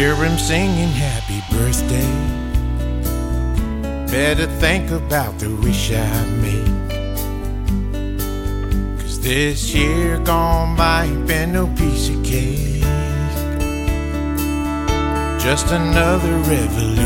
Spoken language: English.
hear him singing happy birthday, better think about the wish I made. 'Cause this year gone by ain't been no piece of cake, just another revolution.